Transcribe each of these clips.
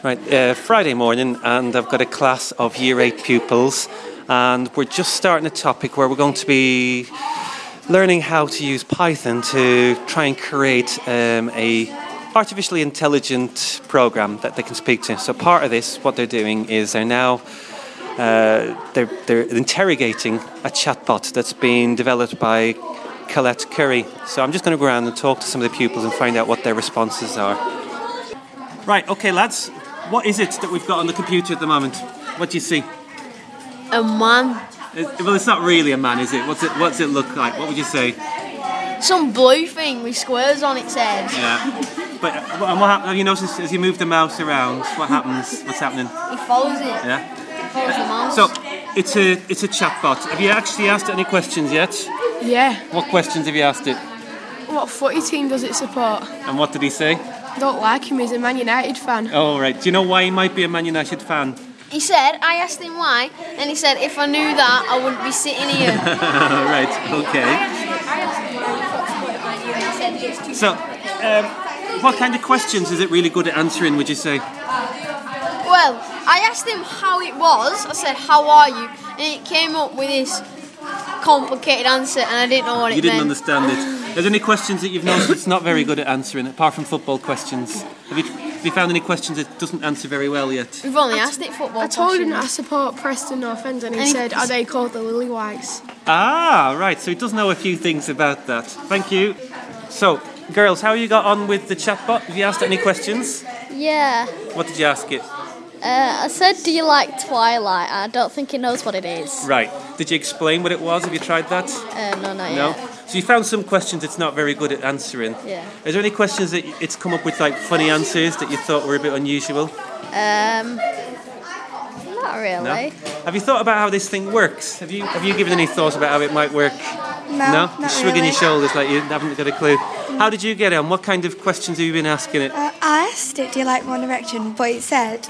Right, Friday morning, and I've got a class of Year 8 pupils, and we're just starting a topic where we're going to be learning how to use Python to try and create a artificially intelligent program that they can speak to. So part of this, what they're doing is they're now they're interrogating a chatbot that's been developed by Colette Curry. So I'm just going to go around and talk to some of the pupils and find out what their responses are. Right, okay lads, what is it that we've got on the computer at the moment? What do you see? A man. Well, it's not really a man, is it? What's it look like? What would you say? Some blue thing with squares on its head. Yeah. But have you noticed as you move the mouse around, what happens? What's happening? He follows it. Yeah. He follows the mouse. So it's a chatbot. Have you actually asked it any questions yet? Yeah. What questions have you asked it? What footy team does it support? And what did he say? Don't like him, he's a Man United fan. Oh, right. Do you know why he might be a Man United fan? He said, I asked him why, and he said, if I knew that, I wouldn't be sitting here. Right, okay. So, what kind of questions is it really good at answering, would you say? Well, I asked him how it was. I said, how are you? And it came up with this complicated answer, and I didn't know what it meant. You didn't understand it. Are there any questions that you've noticed it's not very good at answering, apart from football questions? Have you found any questions it doesn't answer very well yet? We've only asked it football I told him questions. that I support Preston North End, and he said, are they called the Lily Whites? Ah, right, so he does know a few things about that. Thank you. So, girls, how you got on with the chatbot? Have you asked it any questions? Yeah. What did you ask it? I said, do you like Twilight? I don't think it knows what it is. Right. Did you explain what it was? Have you tried that? No, not No? yet. So you found some questions it's not very good at answering. Yeah. Is there any questions that it's come up with, like funny answers that you thought were a bit unusual? Not really. No? Have you thought about how this thing works? Have you given any thought about how it might work? No, not You're shrugging really. your shoulders like you haven't got a clue. How did you get on? What kind of questions have you been asking it? I asked it, do you like One Direction? But it said,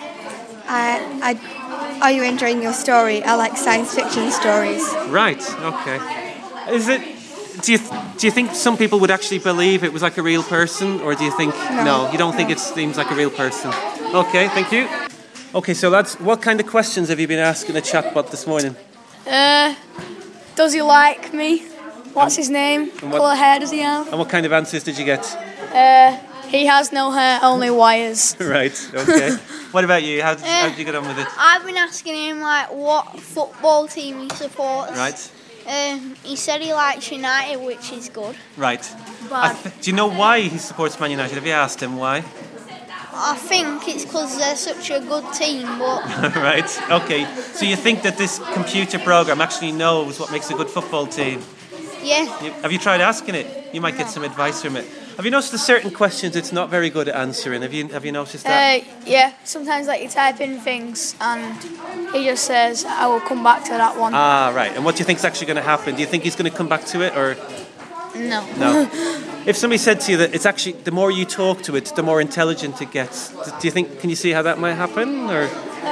are you enjoying your story? I like science fiction stories. Right, okay. Is it... Do you think some people would actually believe it was like a real person, or do you think no? You don't think it seems like a real person? Okay, thank you. Okay, so lads, what kind of questions have you been asking the chatbot this morning? Does he like me? What's his name? what- Colour hair does he have? And what kind of answers did you get? He has no hair, only wires. Right, okay. What about you? How did you get on with it? I've been asking him what football team he supports. Right, He said he likes United, which is good. right. But Do you know why he supports Man United? Have you asked him why? I think it's because they're such a good team. But Right, okay. So you think that this computer program actually knows what makes a good football team? yeah, Have you tried asking it? You might get some advice from it. Have you noticed there's certain questions it's not very good at answering? Have you noticed that? Yeah, sometimes you type in things and he just says, I will come back to that one. Ah, right. And what do you think is actually going to happen? Do you think he's going to come back to it, or no. no? If somebody said to you that it's actually the more you talk to it, the more intelligent it gets, do you think? Can you see how that might happen? Or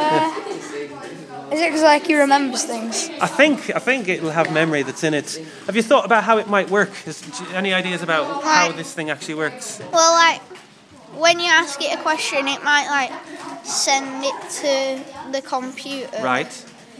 Is it because he remembers things? I think it'll have memory that's in it. Have you thought about how it might work? Any ideas about how this thing actually works? Well, when you ask it a question, it might send it to the computer. Right.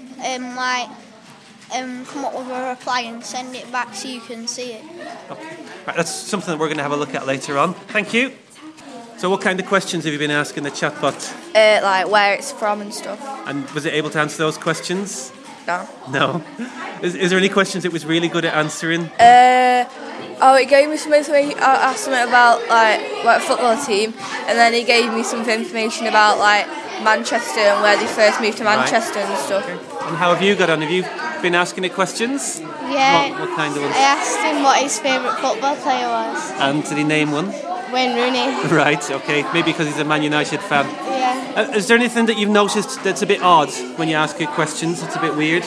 Come up with a reply and send it back so you can see it. Okay. Right. That's something that we're going to have a look at later on. Thank you. So what kind of questions have you been asking the chatbot? Where it's from and stuff. And was it able to answer those questions? No. No. Is there any questions it was really good at answering? It gave me some information. I asked him about what football team, and then he gave me some information about Manchester and where they first moved to Manchester and stuff. And how have you got on? Have you been asking it questions? Yeah. What kind of ones? I asked him what his favourite football player was. And did he name one? Wayne Rooney. Right, okay. Maybe because he's a Man United fan. Yeah. Is there anything that you've noticed that's a bit odd when you ask it questions? It's a bit weird?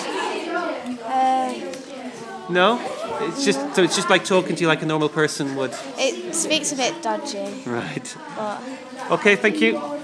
No? It's just like talking to you like a normal person would. It speaks a bit dodgy. Right. But Okay, thank you.